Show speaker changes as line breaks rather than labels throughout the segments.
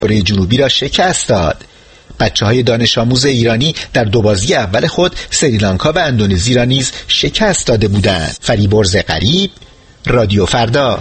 کره جنوبی را شکست داد. بچه‌های دانش آموز ایرانی در دو بازی اول خود سریلانکا و اندونزی را نیز شکست داده بودند. فریبرز غریب، رادیو فردا.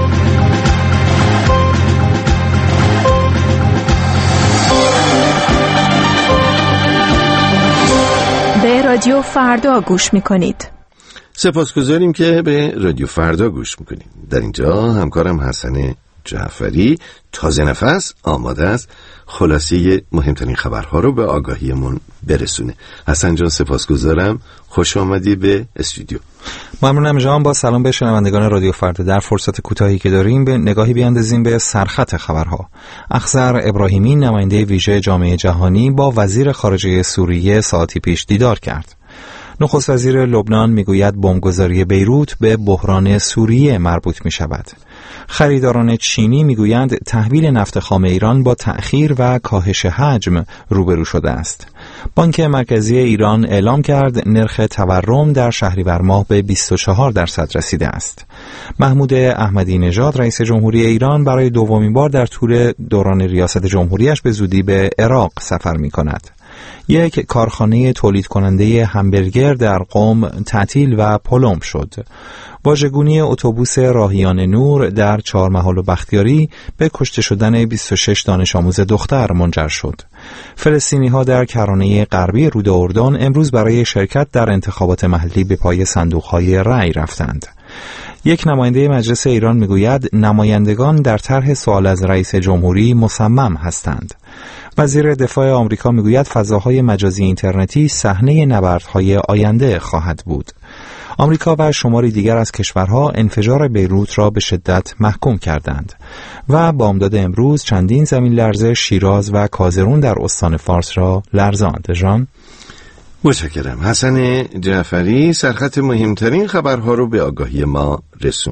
به رادیو فردا گوش می‌کنید.
سپاسگزاریم که به رادیو فردا گوش می‌کنید. در اینجا همکارم حسن جعفری تازه نفس آماده است خلاصه مهمترین خبرها رو به آگاهیمون برسونه. حسن جان سپاسگزارم، خوش آمدی به استودیو.
ممنونم جان. با سلام به شنوندگان رادیو فردا. در فرصت کوتاهی که داریم به نگاهی بیاندازیم به سرخط خبرها. اخضر ابراهیمی نماینده ویژه جامعه جهانی با وزیر خارجه سوریه ساعتی پیش دیدار کرد. نخست وزیر لبنان میگوید بمبگذاری بیروت به بحران سوریه مربوط می شود. خریداران چینی میگویند تحویل نفت خام ایران با تأخیر و کاهش حجم روبرو شده است. بانک مرکزی ایران اعلام کرد نرخ تورم در شهریور ماه به 24% رسیده است. محمود احمدی نژاد رئیس جمهوری ایران برای دومین بار در طول دوران ریاست جمهوریش به زودی به عراق سفر می کند. یک کارخانه تولید کننده همبرگر در قم تعطیل و پلم شد. واژگونی اتوبوس راهیان نور در چهارمحال و بختیاری به کشته شدن 26 دانش آموز دختر منجر شد. فلسطینی‌ها در کرانه غربی رود اردن امروز برای شرکت در انتخابات محلی به پای صندوق‌های رأی رفتند. یک نماینده مجلس ایران میگوید نمایندگان در طرح سوال از رئیس جمهوری مصمم هستند. وزیر دفاع آمریکا میگوید فضاهای مجازی اینترنتی صحنه نبردهای آینده خواهد بود. آمریکا و شماری دیگر از کشورها انفجار بیروت را به شدت محکوم کردند و بامداد امروز چندین زمین لرزه شیراز و کازرون در استان فارس را لرزاند. جان
متشکرم. حسن جعفری سرخط مهمترین خبرها رو به آگاهی ما رسون.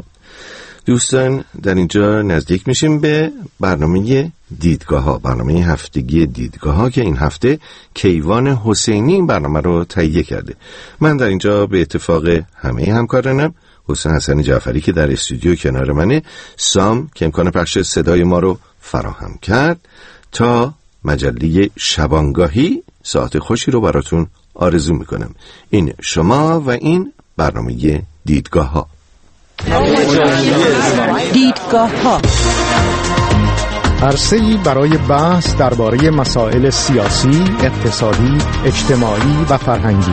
دوستان در اینجا نزدیک میشیم به برنامه دیدگاه ها، برنامه هفتگی دیدگاه ها که این هفته کیوان حسینی این برنامه رو تهیه کرده. من در اینجا به اتفاق همه همکارانم، حسین جعفری که در استودیو کنار منه، سام که امکان پخش صدای ما رو فراهم کرد، تا مجله شبانگاهی ساعت خوشی رو براتون آرزو میکنم. این شما و این برنامه دیدگاه ها.
دیدگاه ها
عرصه‌ای برای بحث درباره مسائل سیاسی، اقتصادی، اجتماعی و فرهنگی.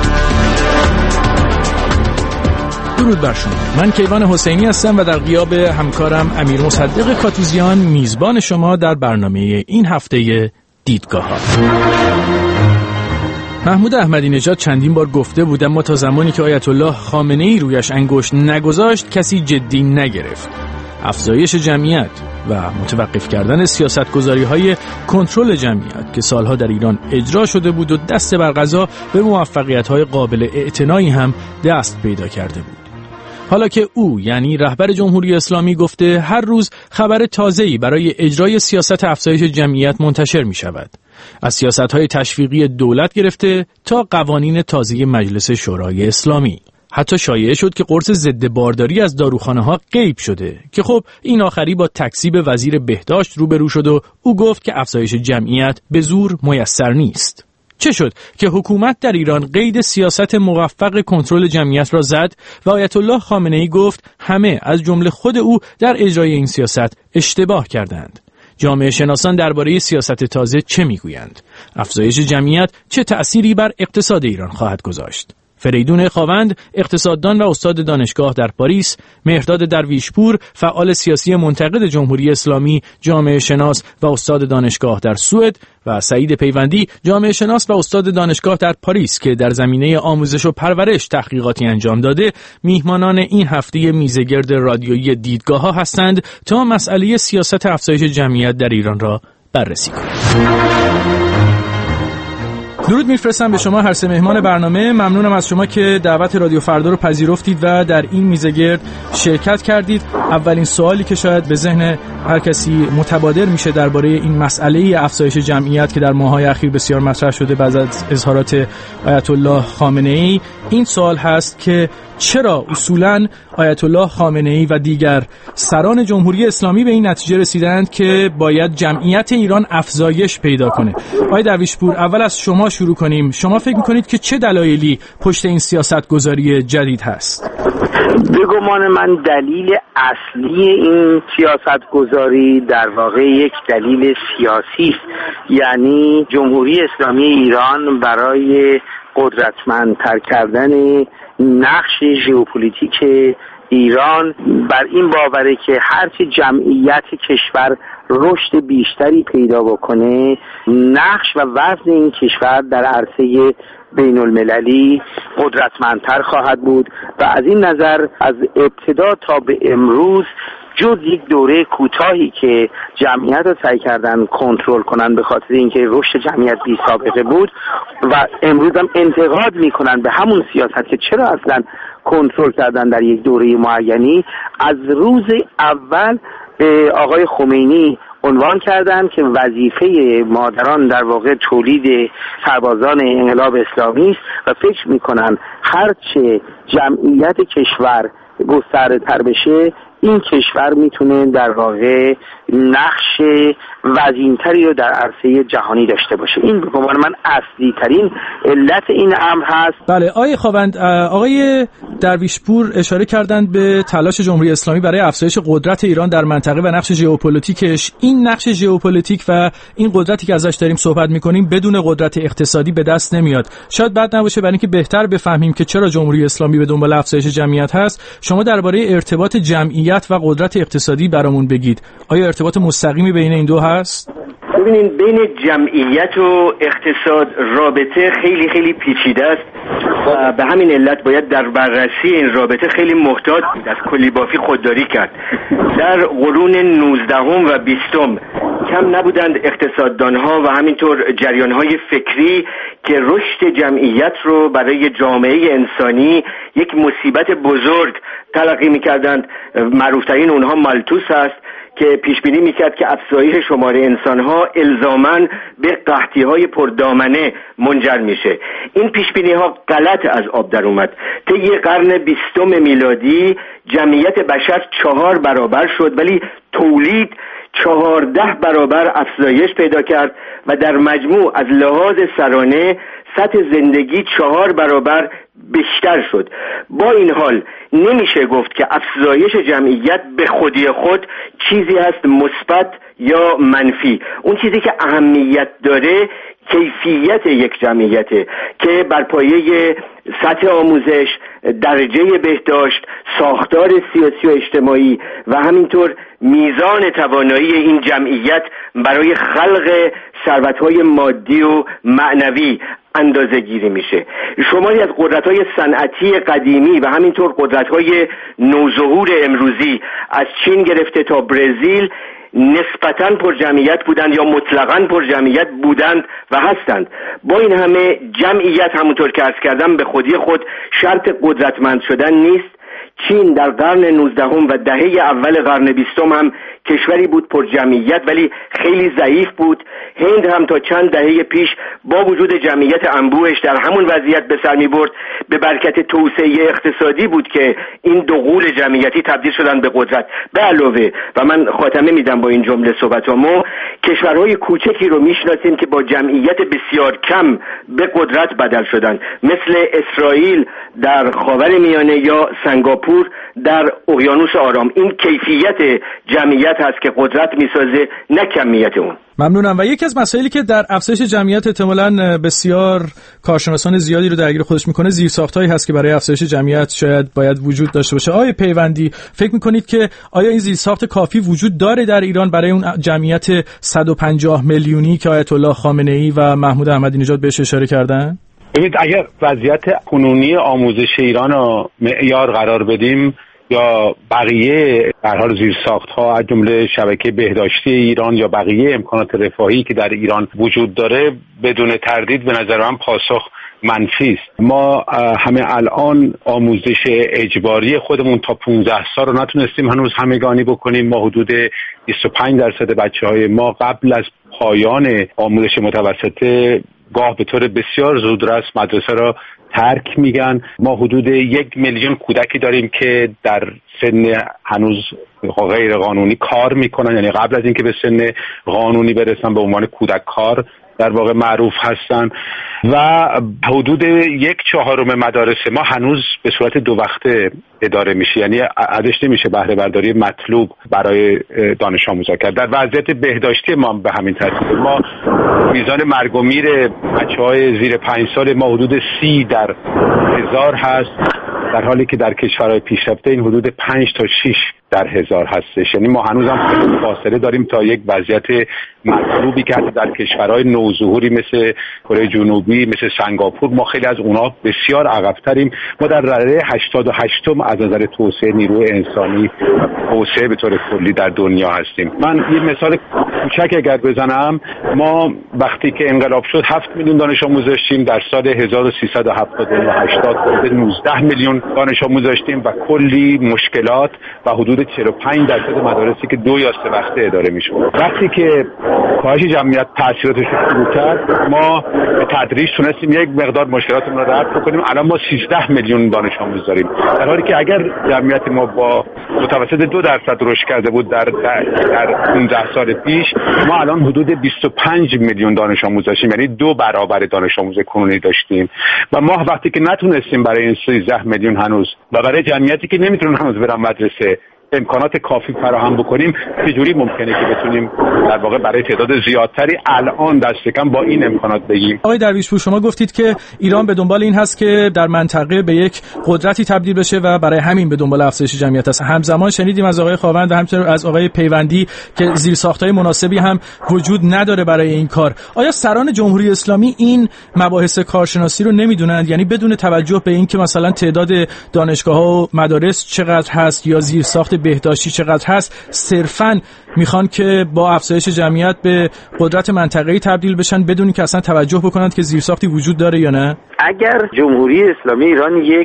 درود بر شما. من کیوان حسینی هستم و در غیاب همکارم امیر مصدق کاتوزیان میزبان شما در برنامه این هفته دیدگاه ها. محمود احمدی نژاد چندین بار گفته بود اما تا زمانی که آیت الله خامنه‌ای رویش انگشت نگذاشت کسی جدی نگرفت. افزایش جمعیت و متوقف کردن سیاستگذاری‌های کنترل جمعیت که سالها در ایران اجرا شده بود و دست بر قضا به موفقیت‌های قابل اعتنایی هم دست پیدا کرده بود. حالا که او یعنی رهبر جمهوری اسلامی گفته هر روز خبر تازه‌ای برای اجرای سیاست افزایش جمعیت منتشر می‌شود. از سیاست‌های تشویقی دولت گرفته تا قوانین تازه مجلس شورای اسلامی. حتی شایعه شد که قرص ضد بارداری از داروخانه‌ها غیب شده که خب این آخری با تکذیب وزیر بهداشت روبرو شد و او گفت که افزایش جمعیت به زور میسر نیست. چه شد که حکومت در ایران قید سیاست موفق کنترل جمعیت را زد و آیت الله خامنه‌ای گفت همه از جمله خود او در اجرای این سیاست اشتباه کردند. جامعه شناسان درباره سیاست تازه چه میگویند؟ افزایش جمعیت چه تأثیری بر اقتصاد ایران خواهد گذاشت؟ فریدون خاوند، اقتصاددان و استاد دانشگاه در پاریس، مهرداد درویشپور، فعال سیاسی منتقد جمهوری اسلامی، جامعه شناس و استاد دانشگاه در سوئد و سعید پیوندی، جامعه شناس و استاد دانشگاه در پاریس که در زمینه آموزش و پرورش تحقیقاتی انجام داده، میهمانان این هفته میزگرد رادیویی دیدگاه ها هستند تا مسئله سیاست افزایش جمعیت در ایران را بررسی کنند. درود میفرستم به شما هر سه مهمان برنامه. ممنونم از شما که دعوت رادیو فردا رو پذیرفتید و در این میزگرد شرکت کردید. اولین سوالی که شاید به ذهن هر کسی متبادر میشه درباره این مسئله افزایش جمعیت که در ماه‌های اخیر بسیار مطرح شده بعد از اظهارات آیت الله خامنه‌ای، این سوال هست که چرا اصولاً آیت الله خامنه‌ای و دیگر سران جمهوری اسلامی به این نتیجه رسیدند که باید جمعیت ایران افزایش پیدا کنه؟ آقای درویشپور، اول از شما شروع کنیم. شما فکر می‌کنید که چه دلایلی پشت این سیاست‌گذاری جدید هست؟
به گمان من دلیل اصلی این سیاست‌گذاری در واقع یک دلیل سیاسی است. یعنی جمهوری اسلامی ایران برای قدرتمندتر کردن نقش ژئوپلیتیک ایران بر این باوره که هرچی جمعیت کشور رشد بیشتری پیدا بکنه، نقش و وزن این کشور در عرصه بین المللی قدرتمندتر خواهد بود و از این نظر از ابتدا تا به امروز جز یک دوره کوتاهی که جمعیت رو سعی کردن کنترل کنن به خاطر اینکه رشد جمعیت بی سابقه بود و امروز هم انتقاد میکنن به همون سیاست که چرا اصلا کنترل کردن در یک دوره معینی، از روز اول آقای خمینی عنوان کردن که وظیفه مادران در واقع تولید سربازان انقلاب اسلامی است و فکر میکنن هرچه جمعیت کشور گسترده تر بشه این کشور میتونه در واقع نقش وزینتری رو در عرصه جهانی داشته باشه. این به گمان من اصلی ترین علت این امر هست.
بله آقای خاوند، آقای درویشپور اشاره کردند به تلاش جمهوری اسلامی برای افزایش قدرت ایران در منطقه و نقش ژئوپلیتیکش. این نقش ژئوپلیتیک و این قدرتی که ازش داریم صحبت میکنیم بدون قدرت اقتصادی به دست نمیاد. شاید بد نباشه برای اینکه بهتر بفهمیم که چرا جمهوری اسلامی به دنبال افزایش جمعیت هست، شما درباره ارتباط جمعیت و قدرت اقتصادی برامون بگید. آیا ارتباط مستقیمی بین این دو هست؟
ببینید، بین جمعیت و اقتصاد رابطه خیلی خیلی پیچیده است و به همین علت باید در بررسی این رابطه خیلی محتاط بود، از کلیبافی خودداری کرد. در قرون 19 و 20 کم نبودند اقتصاددانها و همینطور جریانهای فکری که رشد جمعیت رو برای جامعه انسانی یک مصیبت بزرگ تلقی می‌کردند. معروفترین اونها مالتوس است که پیش بینی میکرد که افزایش شمار انسانها الزاماً به قحطی‌های پردامنه منجر میشه. این پیش بینی‌ها غلط از آب در اومد. طی قرن 20 میلادی جمعیت بشر 4 برابر شد ولی تولید 14 برابر افزایش پیدا کرد و در مجموع از لحاظ سرانه سطح زندگی 4 برابر بیشتر شد. با این حال نمیشه گفت که افزایش جمعیت به خودی خود چیزی هست مثبت یا منفی. اون چیزی که اهمیت داره کیفیت یک جمعیته که بر پایه سطح آموزش، درجه بهداشت، ساختار سیاسی و اجتماعی و همینطور میزان توانایی این جمعیت برای خلق ثروت‌های مادی و معنوی اندازه گیری میشه. شماری از قدرت‌های صنعتی قدیمی و همینطور قدرت‌های نوظهور امروزی از چین گرفته تا برزیل نسبتاً پر جمعیت بودند یا مطلقاً پر جمعیت بودند و هستند. با این همه جمعیت همونطور که عرض کردم به خودی خود شرط قدرتمند شدن نیست. چین در قرن 19 و دهه اول قرن 20 هم کشوری بود پر جمعیت ولی خیلی ضعیف بود. هند هم تا چند دهه پیش با وجود جمعیت انبوهش در همون وضعیت به سر می‌برد. به برکت توسعه اقتصادی بود که این دو غول جمعیتی تبدیل شدن به قدرت. به علاوه و من خاتمه میدم با این جمله صحبتامو، کشورهای کوچکی رو میشناسیم که با جمعیت بسیار کم به قدرت بدل شدن، مثل اسرائیل در خاورمیانه یا سنگاپور در اقیانوس آرام. این کیفیت جمعیت هست که قدرت میسازه، نه کمیت اون.
ممنونم. و یکی از مسائلی که در افزایش جمعیت احتمالاً بسیار کارشناسان زیادی رو درگیر خودش میکنه زیرساختایی هست که برای افزایش جمعیت شاید باید وجود داشته باشه. آقای پیوندی، فکر میکنید که آیا این زیرساخت کافی وجود داره در ایران برای اون جمعیت 150 میلیونی که آیت الله خامنه‌ای و محمود احمدی نژاد بهش اشاره کردن؟
ببینید، اگر وضعیت کنونی آموزش ایران رو معیار قرار بدیم یا بقیه در حال زیرساخت‌ها از جمله شبکه بهداشتی ایران یا بقیه امکانات رفاهی که در ایران وجود داره، بدون تردید به نظر من پاسخ منفی است. ما همه الان آموزش اجباری خودمون تا 15 سال رو نتونستیم هنوز همگانی بکنیم. ما حدود 25% بچه‌های ما قبل از پایان آموزش متوسطه گاه به طور بسیار زودرس مدرسه را ترک میگن. ما حدود 1 میلیون کودکی داریم که در سن هنوز غیر قانونی کار میکنن، یعنی قبل از اینکه به سن قانونی برسن به عنوان کودک کار در واقع معروف هستن و حدود 1/4 مدارس ما هنوز به صورت 2 وقته اداره میشه، یعنی ازش نمیشه بهره برداری مطلوب برای دانش آموزا کرد. در وضعیت بهداشتی ما به همین ترتیب ما میزان مرگ و میر بچهای زیر 5 سال ما حدود 30 در 1000 هست، در حالی که در کشورهای پیشرفته این حدود 5 تا 6 در 1000 هستش. یعنی ما هنوز هم فاصله داریم تا یک وضعیت مطلوبی که حتی در کشورهای نوظهوری مثل کره جنوبی، مثل سنگاپور، ما خیلی از اونا بسیار عقب‌تریم. ما در رده 88م از نظر توسعه نیروی انسانی و توسعه به طور کلی در دنیا هستیم. من یه مثال کوچک اگر بزنم، ما وقتی که انقلاب شد 7 میلیون دانش آموز داشتیم، در سال 1370 19 میلیون دانش آموز داشتیم و کلی مشکلات و حدود 45% مدارسی که 2 یا 3 وقته اداره میشد. وقتی که کاهش جمعیت تاثیراتش رو شروع کرد، ما به تدریج تونستیم یک مقدار مشکلاتمون رو رفع بکنیم. الان ما 13 میلیون دانش آموز داریم، در حالی که اگر جمعیت ما با متوسط 2% رشد کرده بود در 15 سال پیش، ما الان حدود 25 میلیون دانش آموز داشتیم، یعنی 2 برابر دانش آموز کنونی داشتیم. و ما وقتی که نتونستیم برای این 13 میلیون هنوز و برای جمعیتی که نمیتونن هنوز برن مدرسه امکانات کافی فراهم بکنیم، چجوری ممکنه که بتونیم در واقع برای تعداد زیادتری الان دست کم با این امکانات بگیم؟
آقای درویشپور، شما گفتید که ایران به دنبال این هست که در منطقه به یک قدرتی تبدیل بشه و برای همین به دنبال افزایش جمعیت است. همزمان شنیدیم از آقای خاوند و همچنین از آقای پیوندی که زیرساخت‌های مناسبی هم وجود نداره برای این کار. آیا سران جمهوری اسلامی این مباحث کارشناسی رو نمیدونند؟ یعنی بدون توجه به این که مثلا تعداد دانشگاه‌ها و مدارس چقدر هست یا زیرساخت بهداشتی چقدر هست، صرفاً میخوان که با افزایش جمعیت به قدرت منطقه‌ای تبدیل بشن بدون اینکه اصلا توجه بکنند که زیرساختی وجود داره یا نه؟
اگر جمهوری اسلامی ایران یک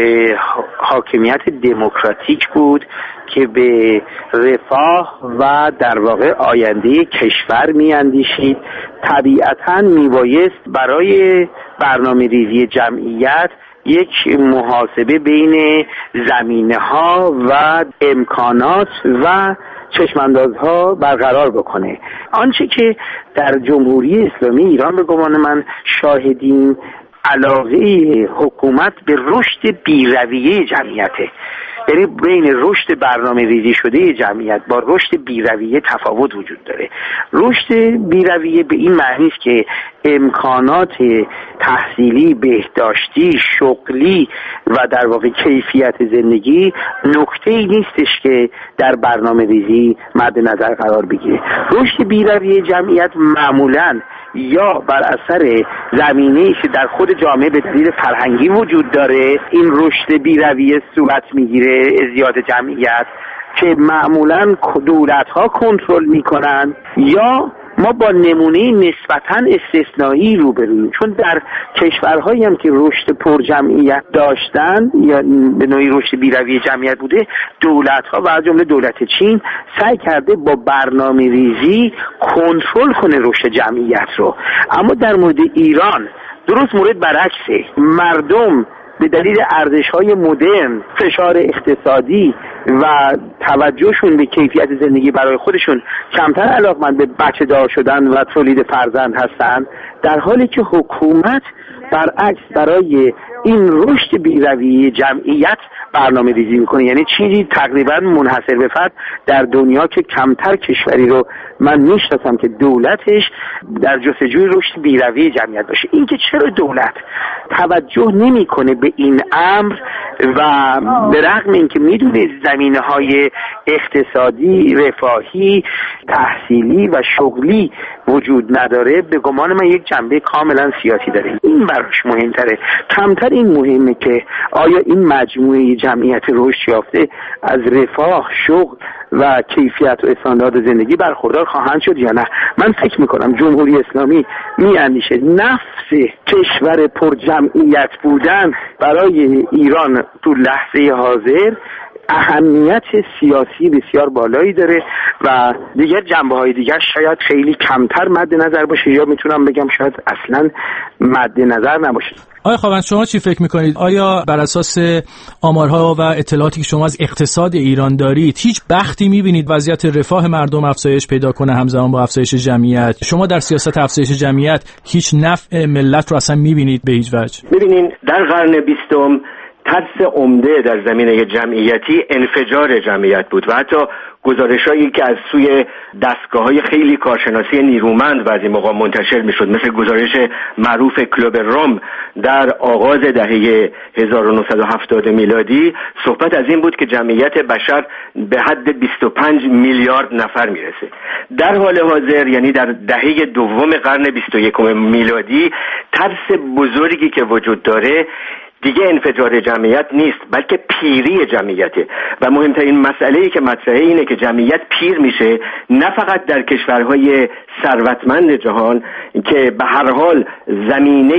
حاکمیت دموکراتیک بود که به رفاه و در واقع آینده کشور میاندیشید، طبیعتاً میبایست برای برنامه ریزی جمعیت یک محاسبه بین زمینه‌ها و امکانات و چشماندازها برقرار بکنه. آنچه که در جمهوری اسلامی ایران به گمان من شاهدیم، علاقه حکومت به رشد بی‌رویه جمعیته. یعنی بین رشد برنامه ریزی شده جمعیت با رشد بی‌رویه تفاوت وجود داره. رشد بی‌رویه به این معنی است که امکانات تحصیلی، بهداشتی، شغلی و در واقع کیفیت زندگی نکته‌ای نیستش که در برنامه ریزی مد نظر قرار بگیره. رشد بی‌رویه جمعیت معمولاً یا بر اثر زمینه‌ای که در خود جامعه به دلیل فرهنگی وجود داره، این رشد بی‌رویه صورت میگیره، ازدیاد جمعیت که معمولاً دولت‌ها کنترل میکنن، یا ما با نمونه نسبتاً استثنایی روبرویم. چون در کشورهایی هم که رشد پرجمعیت داشتن یا به نوعی رشد بی‌رویه جمعیت بوده، دولت‌ها و از جمله دولت چین سعی کرده با برنامه ریزی کنترل کنه رشد جمعیت رو. اما در مورد ایران درست مورد برعکسه. مردم به دلیل ارزش‌های مدرن، فشار اقتصادی و توجهشون به کیفیت زندگی برای خودشون کمتر علاقمند به بچه دار شدن و تولید فرزند هستند، در حالی که حکومت برعکس برای این رشد بی‌رویه جمعیت برنامه ریزی میکنه. یعنی چیزی تقریبا منحصر به فرد در دنیا که کمتر کشوری رو من میشناسم که دولتش در جستجوی رشد بی‌رویه جمعیت باشه. اینکه چرا دولت توجه نمیکنه به این امر و به رغم اینکه میدونه زمینه‌های اقتصادی، رفاهی، تحصیلی و شغلی وجود نداره، به گمان من یک جنبه کاملا سیاسی داره. این براش مهمتره. کمتر این مهمه که آیا این مجموعه جمعیت رشد یافته از رفاه، شغل و کیفیت و استاندارد زندگی برخوردار خواهند شد یا نه. من فکر میکنم جمهوری اسلامی میاندیشه نفس کشور پر جمعیت بودن برای ایران تو لحظه حاضر اهمیت سیاسی بسیار بالایی داره و دیگر جنبه‌های دیگر شاید خیلی کمتر مد نظر باشه یا میتونم بگم شاید اصلا مد نظر نباشه.
آقای خاوند شما چی فکر میکنید؟ آیا بر اساس آمارها و اطلاعاتی که شما از اقتصاد ایران دارید هیچ بختی میبینید وضعیت رفاه مردم افزایش پیدا کنه همزمان با افزایش جمعیت؟ شما در سیاست افزایش جمعیت هیچ نفع ملت رو اصلا میبینید به هیچ وجه؟
ببینین در قرن 20 ترس عمده در زمینه جمعیتی انفجار جمعیت بود و حتی گزارشایی که از سوی دستگاه‌های خیلی کارشناسی نیرومند و از این موقع منتشر میشد، مثل گزارش معروف کلوب روم در آغاز دهه 1970 میلادی، صحبت از این بود که جمعیت بشر به حد 25 میلیارد نفر میرسه. در حال حاضر، یعنی در دهه دوم قرن 21 میلادی، ترس بزرگی که وجود داره دیگه انفجار جمعیت نیست، بلکه پیری جمعیته و مهمترین مسئله‌ای که مطرحه اینه که جمعیت پیر میشه، نه فقط در کشورهای ثروتمند جهان که به هر حال زمینه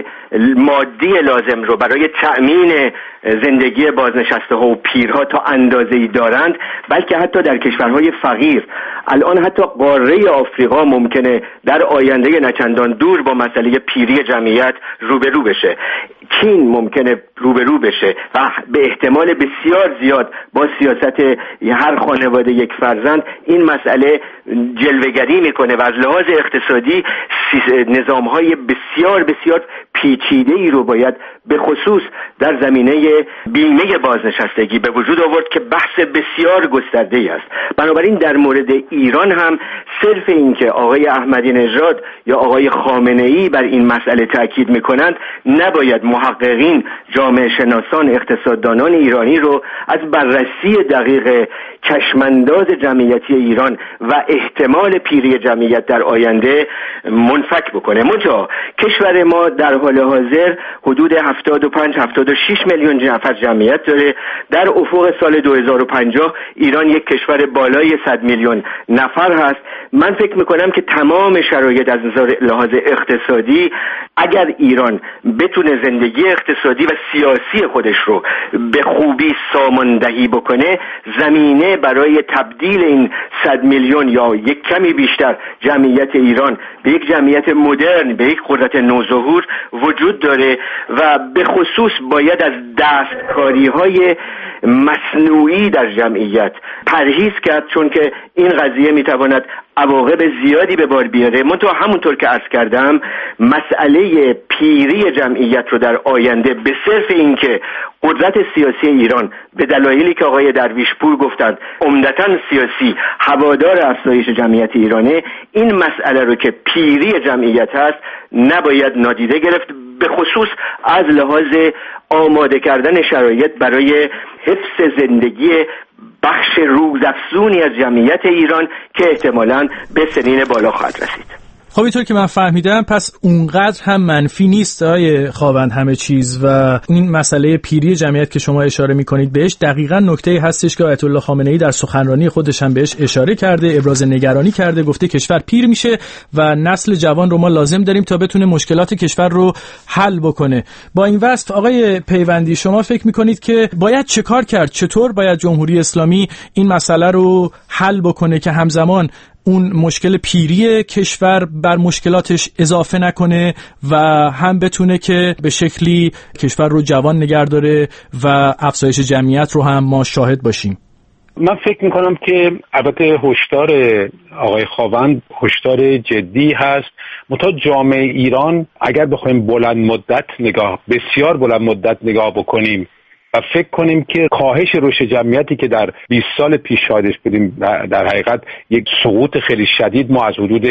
مادی لازم رو برای تأمین زندگی بازنشسته ها و پیرها تا اندازه‌ای دارند، بلکه حتی در کشورهای فقیر. الان حتی قاره آفریقا ممکنه در آینده نچندان دور با مسئله پیری جمعیت روبرو بشه. چین ممکنه روبرو بشه و به احتمال بسیار زیاد با سیاست هر خانواده یک فرزند این مسئله جلوه‌گری میکنه و از لحاظ اقتصادی نظام‌های بسیار بسیار پیچیده‌ای رو باید به خصوص در زمینه بیمه بازنشستگی به وجود آورد که بحث بسیار گسترده‌ای است. بنابراین در مورد ایران هم صرف این که آقای احمدی نژاد یا آقای خامنه‌ای بر این مسئله تاکید میکنند، نباید محققین، جامعه شناسان، اقتصاددانان ایرانی رو از بررسی دقیق چشمانداز جمعیتی ایران و احتمال پیری جمعیت در آینده منفک بکنه. منتها کشور ما در حال حاضر حدود 75-76 میلیون نفر جمعیت داره. در افق سال 2050 ایران یک کشور بالای 100 میلیون نفر هست. من فکر میکنم که تمام شرایط از لحاظ اقتصادی، اگر ایران بتونه زندگی اقتصادی و سیاسی خودش رو به خوبی ساماندهی بکنه، زمینه برای تبدیل این 100 میلیون یا یک کمی بیشتر جمعیت ایران به یک جمعیت مدرن، به یک قدرت نوظهور وجود داره و به خصوص باید از دستکاری‌های مصنوعی در جمعیت پرهیز کرد، چون که این قضیه میتواند عواقب زیادی به بار بیاره. منتها همونطور که عرض کردم، مسئله پیری جمعیت رو در آینده به صرف این که قدرت سیاسی ایران به دلایلی که آقای درویشپور گفتند عمدتاً سیاسی هوادار افزایش جمعیت ایرانه، این مسئله رو که پیری جمعیت هست نباید نادیده گرفت، به خصوص از لحاظ آماده کردن شرایط برای حفظ زندگی بخش روزافزونی از جمعیت ایران که احتمالاً به سنین بالا خواهد رسید.
خب اینطور که من فهمیدم پس اونقدر هم منفی نیست آقای خاوند همه چیز و این مسئله پیری جمعیت که شما اشاره میکنید بهش دقیقاً نکته هستش که آیت الله خامنه‌ای در سخنرانی خودش هم بهش اشاره کرده، ابراز نگرانی کرده، گفته کشور پیر میشه و نسل جوان رو ما لازم داریم تا بتونه مشکلات کشور رو حل بکنه. با این وصف آقای پیوندی شما فکر میکنید که باید چه کار کرد؟ چطور باید جمهوری اسلامی این مسئله رو حل بکنه که همزمان اون مشکل پیری کشور بر مشکلاتش اضافه نکنه و هم بتونه که به شکلی کشور رو جوان نگه داره و افزایش جمعیت رو هم ما شاهد باشیم؟
من فکر میکنم که البته هشدار آقای خاوند هشدار جدی هست، منتها جامعه ایران اگر بخوایم بسیار بلند مدت نگاه بکنیم و فکر کنیم که کاهش رشد جمعیتی که در 20 سال پیش شاهدش بودیم، در حقیقت یک سقوط خیلی شدید، ما از حدود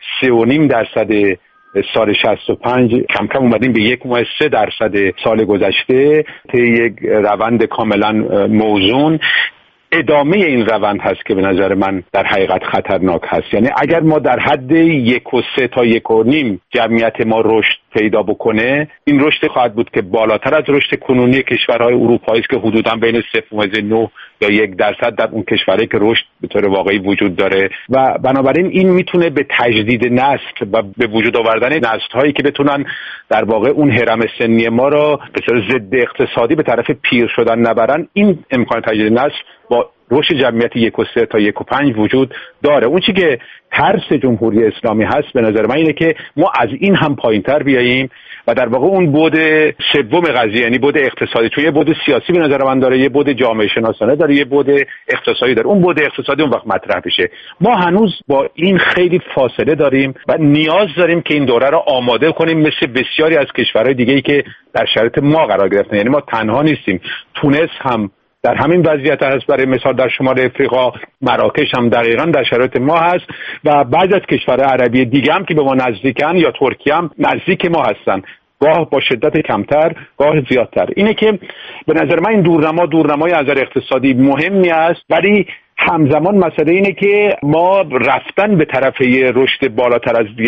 3.5% سال 65 کم کم اومدیم به 1.3% سال گذشته، طی یک روند کاملا موزون. ادامه این روند هست که به نظر من در حقیقت خطرناک هست. یعنی اگر ما در حد 1.3 تا 1.5 جمعیت ما رشد پیدا بکنه، این رشد خواهد بود که بالاتر از رشد کنونی کشورهای اروپایی است که حدوداً بین 0.9 یا 1% در اون کشورهایی که رشد به طور واقعی وجود داره و بنابراین این میتونه به تجدید نسل و به وجود آوردن نسل‌هایی که بتونن در واقع اون هرم سنی ما را به صورت ضد اقتصادی به طرف پیر شدن نبرن. این امکان تجدید نسل با رشد جمعیت 1.3 تا 1.5 وجود داره. اون چی که ترس جمهوری اسلامی هست به نظر من اینه که ما از این هم پایین‌تر بیاییم و در واقع اون بعد سوم قضیه، یعنی بعد اقتصادی، چون یه بعد سیاسی به نظر من داره، یه بعد جامعه شناسانه داره، یه بعد اقتصادی داره. اون بعد اقتصادی اون وقت مطرح بشه. ما هنوز با این خیلی فاصله داریم و نیاز داریم که این دوره رو آماده کنیم، مثل بسیاری از کشورهای دیگه‌ای که در شرایط ما قرار گرفتن. یعنی ما تنها نیستیم. تونس هم در همین وضعیت هست، برای مثال در شمال افریقا، مراکش هم دقیقاً در شرایط ما هست و بعضی از کشورهای عربی دیگه هم که به ما نزدیکن یا ترکیه هم نزدیک ما هستن، گاه با شدت کمتر گاه زیادتر. اینه که به نظر من این دورنمای از نظر اقتصادی مهمی است، ولی همزمان مسئله اینه که ما رفتن به طرف یه رشد بالاتر از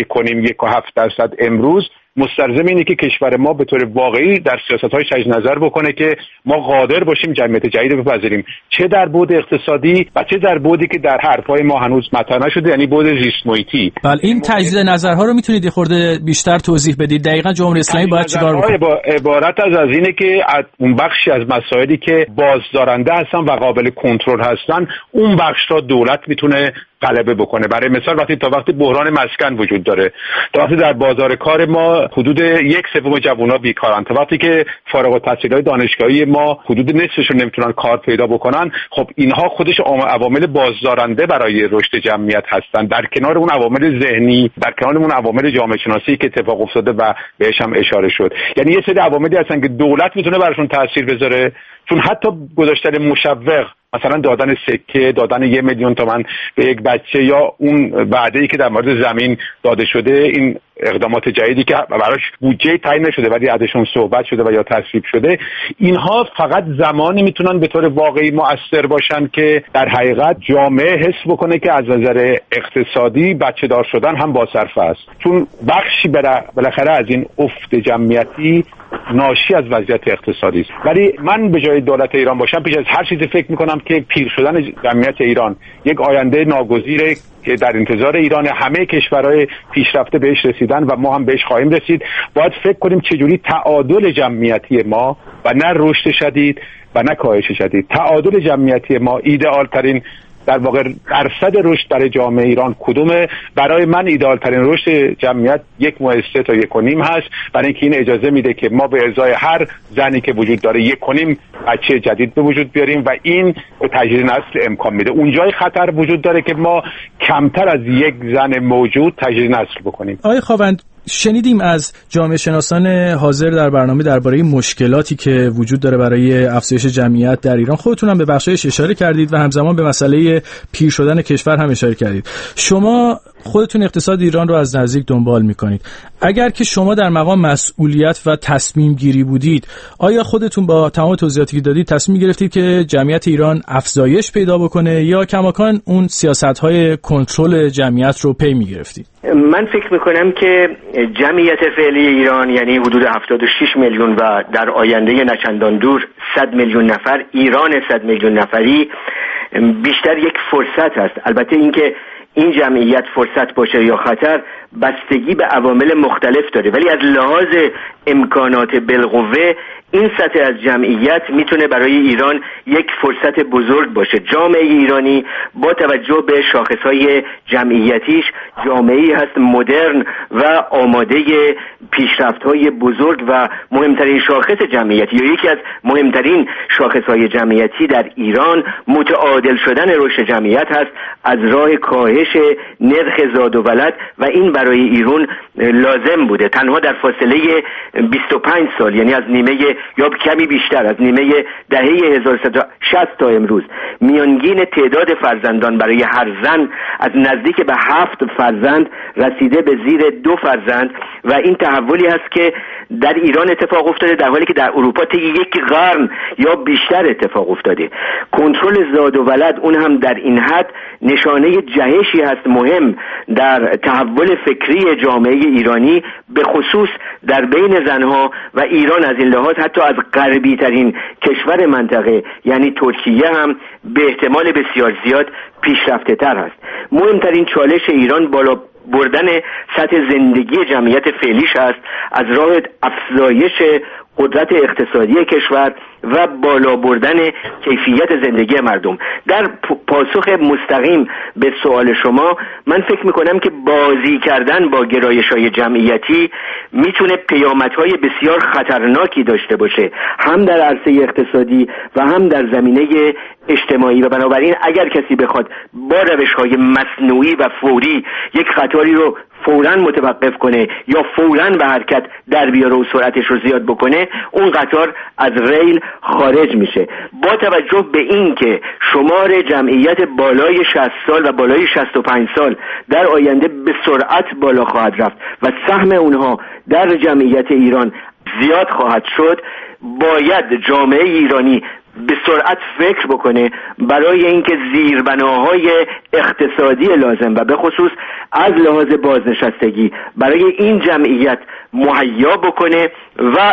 1.7% امروز مستلزم اینه که کشور ما به طور واقعی در سیاست‌های تجدید نظر بکنه که ما قادر باشیم جمعیت جدید رو بپذیریم، چه در بعد اقتصادی و چه در بعدی که در حرف‌های ما هنوز مطرح نشده، یعنی بعد زیست محیطی.
بله، این تجدید نظرها رو میتونید یه خورده بیشتر توضیح بدید؟ دقیقاً جمهوری اسلامی باید چیکار بکنه؟
عبارت از اینه که اون بخشی از مسائلی که بازدارنده هستن و قابل کنترل هستن، اون بخش را دولت میتونه غلبه بکنه. برای مثال وقتی بحران مسکن وجود داره، تا وقتی در بازار کار ما حدود 1/3 جوونا بیکارن، تا وقتی که فارغ التحصیلای دانشگاهی ما حدود نصفشون نمیتونن کار پیدا بکنن، خب اینها خودش عوامل بازدارنده برای رشد جمعیت هستن، در کنار اون عوامل ذهنی، در کنار اون عوامل جامعه شناسی که اتفاق افتاده و بهش هم اشاره شد. یعنی یه سری عواملی هستن که دولت میتونه براشون تاثیر بذاره، چون حتی گذاشتن مشوق، مثلا دادن سکه، دادن 1 میلیون تومان به یک بچه، یا اون وعده‌ای که در مورد زمین داده شده، این اقدامات جدیدی که براش بودجه تعیین نشده ولی ازشون صحبت شده و یا تصویب شده، اینها فقط زمانی میتونن به طور واقعی مؤثر باشن که در حقیقت جامعه حس بکنه که از نظر اقتصادی بچه دار شدن هم با صرفه است، چون بخشی بالاخره از این افت جمعیتی ناشی از وضعیت اقتصادی است. ولی من به جای دولت ایران باشم، پیش از هر چیزی فکر میکنم که پیر شدن جمعیت ایران یک آینده ناگزیره که در انتظار ایران، همه کشورهای پیشرفته بهش رسیدن و ما هم بهش خواهیم رسید. باید فکر کنیم چجوری تعادل جمعیتی ما و نه رشد شدید و نه کاهش شدید، تعادل جمعیتی ما ایدئال ترین در واقع درصد رشد برای جامعه ایران کدومه؟ برای من ایدئال ترین رشد جمعیت 1.3 تا 1.5 هست، برای اینکه این اجازه میده که ما به ازای هر زنی که وجود داره 1.5 بچه جدید به وجود بیاریم و این به تجدید نسل امکان میده. اونجای خطر وجود داره که ما کمتر از 1 زن موجود تجدید نسل بکنیم.
آقای خاوند، شنیدیم از جامعه شناسان حاضر در برنامه درباره مشکلاتی که وجود داره برای افزایش جمعیت در ایران. خودتون هم به بخشایش اشاره کردید و همزمان به مسئله پیر شدن کشور هم اشاره کردید. شما خودتون اقتصاد ایران رو از نزدیک دنبال میکنید. اگر که شما در مقام مسئولیت و تصمیم گیری بودید، آیا خودتون با تمام توضیحاتی که دادید تصمیم گرفتید که جمعیت ایران افزایش پیدا بکنه یا کماکان اون سیاست‌های کنترل جمعیت رو پی میگرفتید؟
من فکر میکنم که جمعیت فعلی ایران، یعنی حدود 76 میلیون و در آینده نچندان دور 100 میلیون نفر، ایران 100 میلیون نفری، بیشتر یک فرصت است. البته اینکه این جمعیت فرصت باشه یا خطر بستگی به عوامل مختلف داره، ولی از لحاظ امکانات بالقوه این سطح از جمعیت میتونه برای ایران یک فرصت بزرگ باشه. جامعه ایرانی با توجه به شاخصهای جمعیتیش جامعه‌ای هست مدرن و آماده پیشرفت‌های بزرگ و مهمترین شاخص جمعیتی یا یکی از مهمترین شاخصهای جمعیتی در ایران متعادل شدن رشد جمعیت هست از راه کاهش نرخ زاد و ولد و این برای ایران لازم بوده. تنها در فاصله 25 سال، یعنی از نیمه یا کمی بیشتر از نیمه دهه 1360 تا امروز، میانگین تعداد فرزندان برای هر زن از نزدیک به 7 فرزند رسیده به زیر 2 فرزند و این تحولی هست که در ایران اتفاق افتاده در حالی که در اروپا طی 1 قرن یا بیشتر اتفاق افتاده. کنترل زاد و ولد اون هم در این حد نشانه جهشی هست مهم در تحول فکری جامعه ایرانی به خصوص در بین زنها و ایران از این لحاظ حتی از غربی ترین کشور منطقه یعنی ترکیه هم به احتمال بسیار زیاد پیشرفته تر است. مهمترین چالش ایران بالا بردن سطح زندگی جمعیت فعلیش است از راه افزایش قدرت اقتصادی کشور و بالا بردن کیفیت زندگی مردم. در پاسخ مستقیم به سوال شما، من فکر میکنم که بازی کردن با گرایش‌های جمعیتی میتونه پیامدهای بسیار خطرناکی داشته باشه، هم در عرصه اقتصادی و هم در زمینه اجتماعی، و بنابراین اگر کسی بخواد با روش‌های مصنوعی و فوری یک قطاری رو فوراً متوقف کنه یا فوراً به حرکت در بیاره و سرعتش رو زیاد بکنه، اون قطار از ریل خارج میشه. با توجه به این که شمار جمعیت بالای 60 سال و بالای 65 سال در آینده به سرعت بالا خواهد رفت و سهم اونها در جمعیت ایران زیاد خواهد شد، باید جامعه ایرانی به سرعت فکر بکنه برای اینکه زیربناهای اقتصادی لازم و به خصوص از لحاظ بازنشستگی برای این جمعیت مهیا بکنه و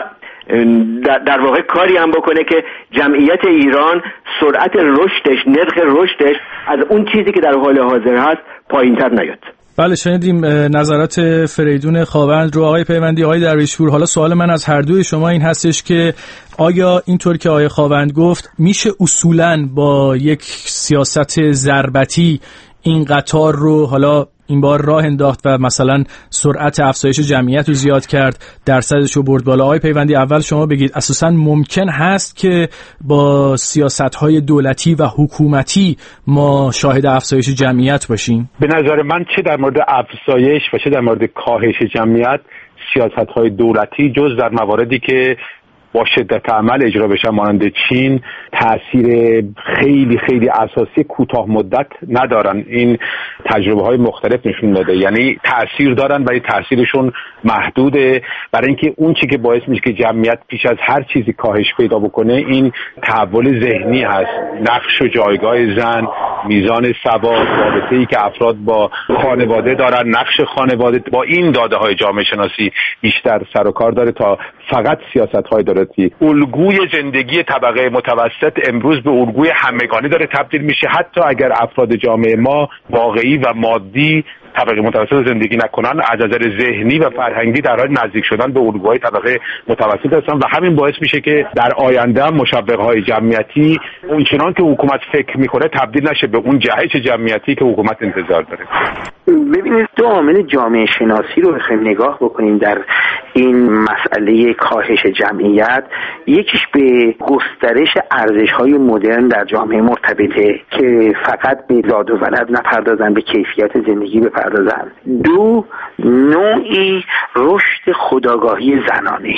در واقع کاری هم بکنه که جمعیت ایران سرعت رشدش، نرخ رشدش از اون چیزی که در حال حاضر هست پایین‌تر نیاد.
بله، شنیدیم نظرات فریدون خاوند رو. آقای پیوندی، آقای درویشپور، حالا سوال من از هر دوی شما این هستش که آیا اینطور که آقای خاوند گفت میشه اصولاً با یک سیاست ضربتی این قطار رو حالا این بار راه انداخت و مثلا سرعت افزایش جمعیت رو زیاد کرد، درصدش رو برد بالا؟ آقای پیوندی، اول شما بگید اساساً ممکن هست که با سیاست‌های دولتی و حکومتی ما شاهد افزایش جمعیت باشیم؟
به نظر من چه در مورد افزایش و چه در مورد کاهش جمعیت، سیاست‌های دولتی جز در مواردی که با شدت عمل اجرا بشن مانند چین تأثیر خیلی خیلی اساسی کوتاه مدت ندارن. این تجربه های مختلف نشون داده، یعنی تأثیر دارن ولی تأثیرشون محدوده، برای اینکه اون چی که باعث میشه که جمعیت پیش از هر چیزی کاهش پیدا بکنه این تحول ذهنی هست. نقش و جایگاه زن، میزان سواد، رابطه‌ای که افراد با خانواده دارن، نقش خانواده با این داده های جامعه شناسی بیشتر سر و کار داره تا فقط سیاست های دولتی. الگوی زندگی طبقه متوسط امروز به الگوی همگانی داره تبدیل میشه، حتی اگر افراد جامعه ما واقعی و مادی طبقه متوسط زندگی نکنن، از نظر ذهنی و فرهنگی در حال نزدیک شدن به الگوهای طبقه متوسط هستن و همین باعث میشه که در آینده هم مشوق‌های جمعیتی اونچنان که حکومت فکر میکنه تبدیل نشه به اون جهش جمعیتی که حکومت انتظار داره.
ببینید، دو عامل جامعه شناسی رو بخوایم نگاه بکنیم در این مسئله کاهش جمعیت. یکیش به گسترش ارزش‌های مدرن در جامعه مرتبطه که فقط به زاد و ولد نپردازن، به کیفیت زندگی بپردازن. دو، نوعی رشد خودآگاهی زنانه.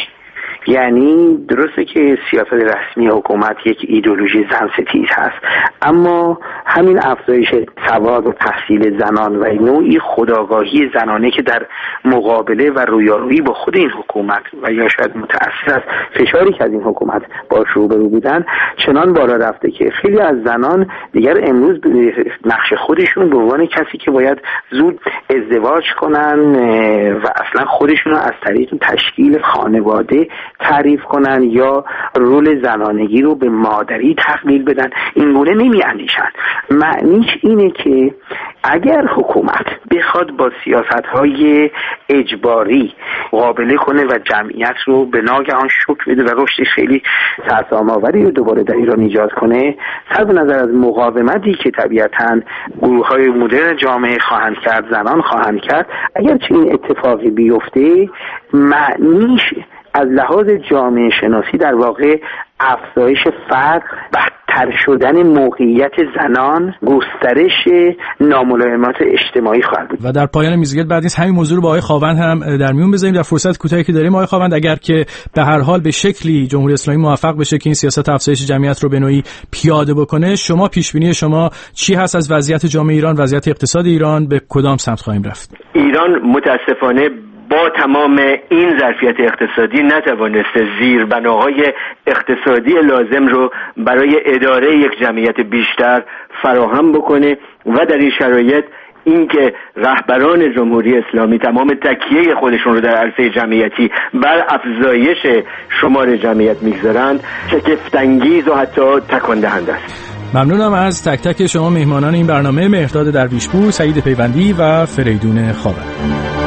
یعنی درسته که سیاست رسمی حکومت یک ایدئولوژی زن ستیز هست، اما همین افزایش سواد و تحصیل زنان و نوعی خودآگاهی زنانه که در مقابله و رویارویی با خود این حکومت و یا شاید متأثر از فشاری که از این حکومت باش روبرو بودن چنان بالا رفته که خیلی از زنان دیگر امروز به نقش خودشون به عنوان کسی که باید زود ازدواج کنن و اصلا خودشون رو از طریق تشکیل خانواده تعریف کنن یا رول زنانگی رو به مادری تقلیل بدن، این گونه نمی اندیشن. معنیش اینه که اگر حکومت بخواد با سیاست‌های اجباری مقابله کنه و جمعیت رو به ناگهان شوک بده و رشد خیلی سرسام‌آوری رو دوباره در ایران ایجاد کنه، صرف نظر از مقاومتی که طبیعتاً گروه‌های مدرن جامعه خواهند کرد، زنان خواهند کرد، اگر چنین اتفاقی بیفته معنیش از لحاظ جامعه شناسی در واقع افزایش فقر، بدتر شدن موقعیت زنان، گسترش ناملایمات اجتماعی خواهد بود.
و در پایان میزگرد بعد نیست همین موضوع رو با آقای خاوند هم در میون بذاریم در فرصت کوتاهی که داریم. آقای خاوند، اگر که به هر حال به شکلی جمهوری اسلامی موفق بشه که این سیاست افزایش جمعیت رو به نوعی پیاده بکنه، شما پیش بینی شما چی هست از وضعیت جامعه ایران، وضعیت اقتصاد ایران؟ به کدام سمت خواهیم رفت؟
ایران متاسفانه با تمام این ظرفیت اقتصادی نتوانسته زیربناهای اقتصادی لازم رو برای اداره یک جمعیت بیشتر فراهم بکنه و در این شرایط اینکه رهبران جمهوری اسلامی تمام تکیه خودشون رو در عرصه جمعیتی بر افزایش شمار جمعیت میگذارند شگفت‌انگیز و حتی تکان دهنده است.
ممنونم از تک تک شما مهمانان این برنامه، مهرداد درویشپور، سعید پیوندی و فریدون خاور.